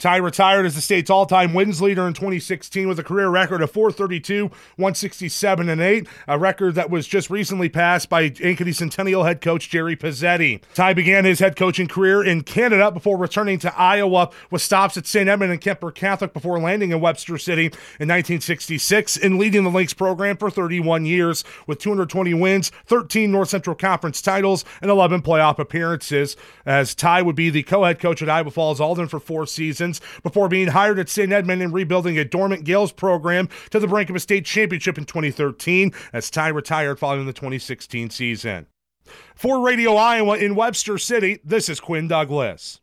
Ty retired as the state's all-time wins leader in 2016 with a career record of 432, 167, and 8, a record that was just recently passed by Ankeny Centennial head coach Jerry Pizzetti. Ty began his head coaching career in Canada before returning to Iowa with stops at St. Edmund and Kemper Catholic before landing in Webster City in 1966 and leading the Lynx program for 31 years with 220 wins, 13 North Central Conference titles, and 11 playoff appearances, as Ty would be the co-head coach at Iowa Falls Alden for 4 seasons before being hired at St. Edmund and rebuilding a dormant Gales program to the brink of a state championship in 2013 as Ty retired following the 2016 season. For Radio Iowa in Webster City, this is Quinn Douglas.